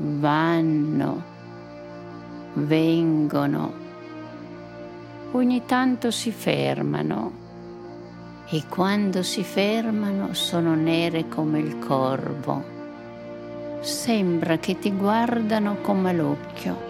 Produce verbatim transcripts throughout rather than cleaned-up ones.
vanno, vengono, ogni tanto si fermano e quando si fermano sono nere come il corvo. Sembra che ti guardano con malocchio.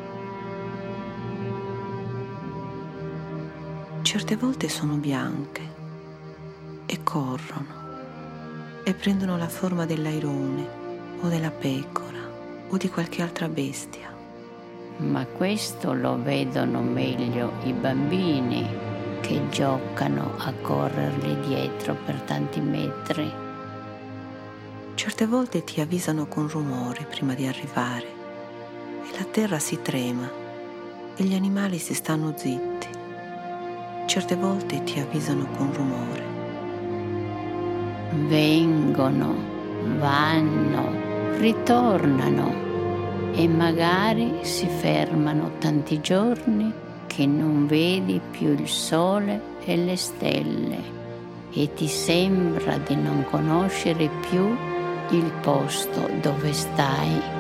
Certe volte sono bianche e corrono e prendono la forma dell'airone o della pecora o di qualche altra bestia. Ma questo lo vedono meglio i bambini che giocano a corrergli dietro per tanti metri. Certe volte ti avvisano con rumore prima di arrivare e la terra si trema e gli animali si stanno zitti. Certe volte ti avvisano con rumore. Vengono, vanno, ritornano e magari si fermano tanti giorni che non vedi più il sole e le stelle e ti sembra di non conoscere più il posto dove stai.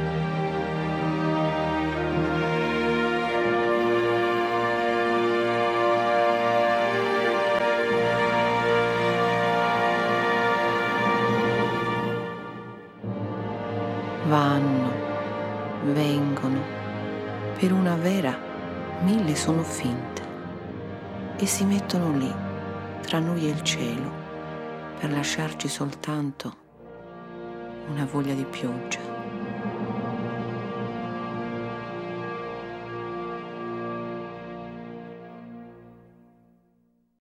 Vanno, vengono, per una vera mille sono finte e si mettono lì, tra noi e il cielo, per lasciarci soltanto una voglia di pioggia.